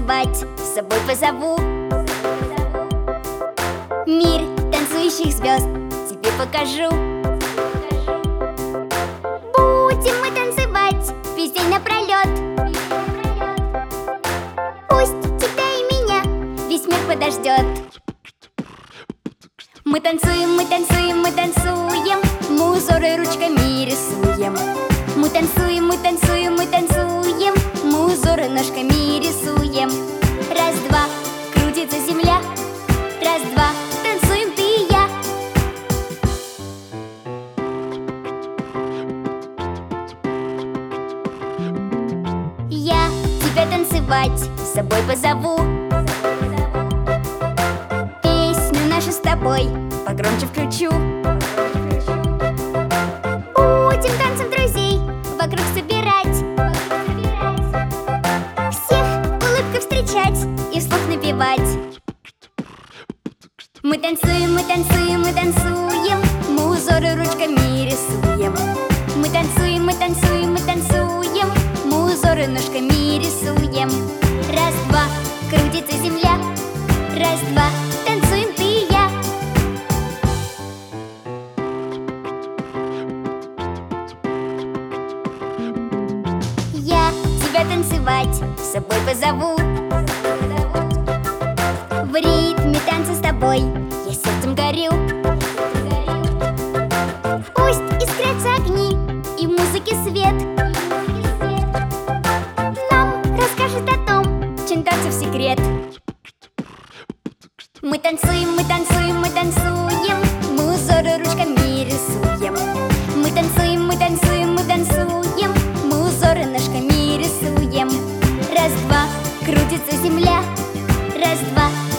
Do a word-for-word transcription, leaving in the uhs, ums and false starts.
танцевать, с собой позову. Мир танцующих звезд тебе покажу. Будем мы танцевать весь день напролет. Пусть тебя и меня весь мир подождет. Мы танцуем, мы танцуем, мы танцуем, мы узоры ручками рисуем. Мы танцуем, мы танцуем, мы танцуем, мы узоры ножками рисуем. Раз-два, крутится земля. Раз-два, танцуем ты и я. Я тебя танцевать с собой позову. Песню нашу с тобой погромче включу. Будем танцем друзей вокруг собирать, всех улыбкой встречать и вслух напевать. Мы танцуем, мы танцуем, мы танцуем, мы узоры ручками рисуем. Мы танцуем, мы танцуем, мы танцуем, мы узоры ножками рисуем. Раз-два, крутится земля. Раз-два, танцуем ты и я. Я тебя танцевать с собой позову. В ритме танца с тобой я сердцем горю. Пусть искрятся огни и в музыке свет нам расскажет о том, чем танцев секрет. Мы танцуем, мы танцуем, мы танцуем, мы узоры ручками рисуем. Мы танцуем, мы танцуем, мы танцуем, мы узоры ножками рисуем. Раз-два, крутится земля. Раз-два,